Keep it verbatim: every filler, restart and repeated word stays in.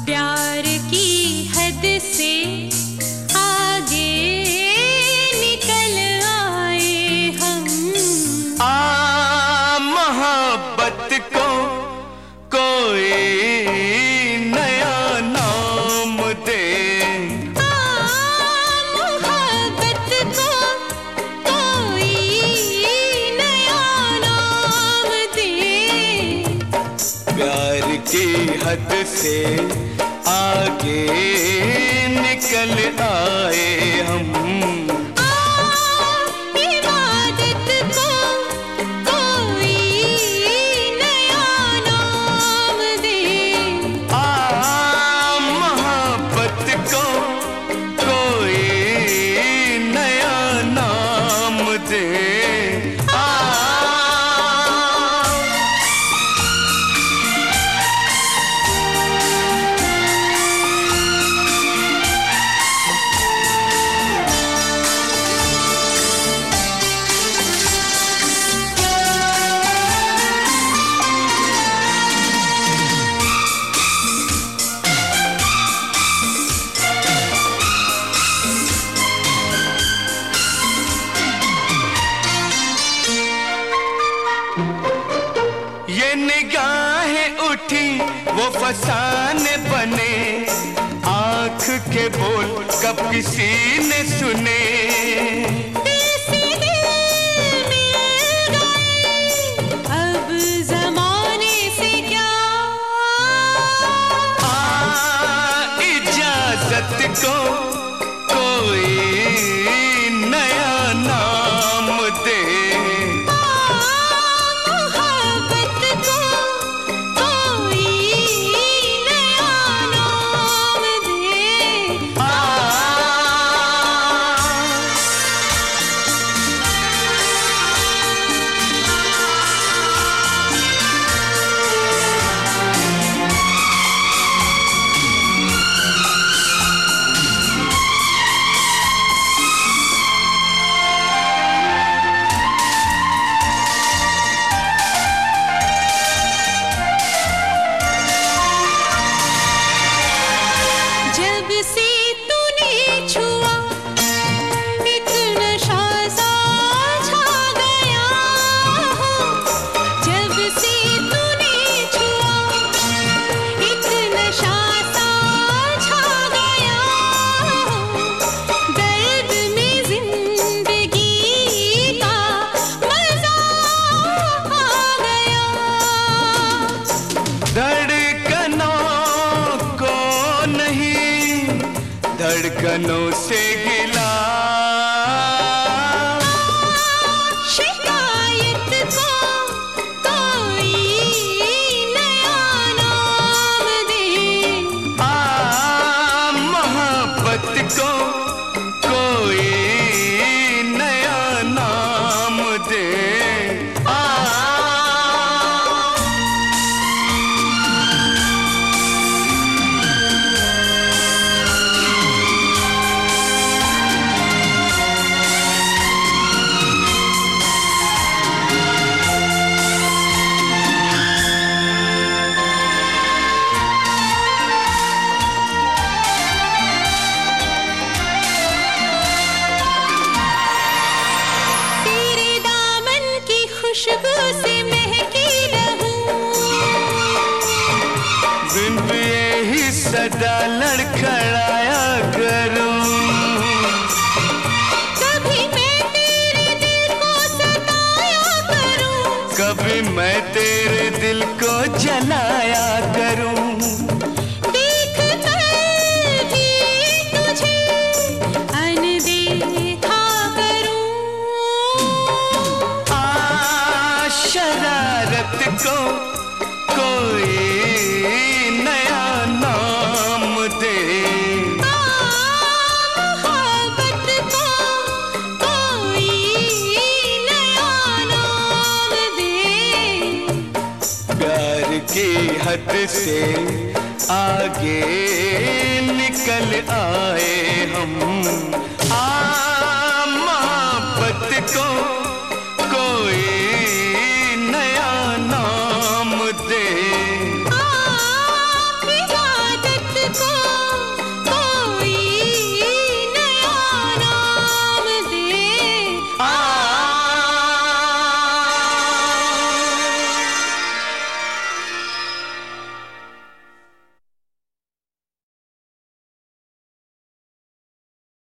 प्यार की हद से आगे निकल आए हम। आ मोहब्बत को कोई नया नाम दे। आ मोहब्बत को कोई नया नाम दे। प्यार की हद से आगे निकल आए हम। इबादत को कोई नया नाम दे। आ मोहब्बत को कोई नया नाम दे। ये निगाहें उठी वो फसाने बने, आंख के बोल कब किसी ने सुने। ऐसे दिल मिल गए अब ज़माने से क्या। आ इजाजत को कोई नया नाम दे। जब से तूने छुआ एक नशा सा छा गया। जब से तूने छुआ एक नशा सा छा गया। दर्द में जिंदगी का मजा आ गया। धड़कनों को नहीं धड़कनों से गिला। शिकायत को कोई नया नाम दे। आ मोहब्बत को कोई नया नाम दे। आ खुशबू से महकी रहूं। दिन भी यही सदा लड़खड़ाया करूं। कभी मैं तेरे दिल को सताया करूं। कभी मैं तेरे दिल को जलाया करूं। देख कर भी तुझे अनदेखा करूं। शरारत को कोई नया नाम दे। मोहब्बत को कोई नया नाम दे। प्यार की हद से आगे निकल आए हम। आ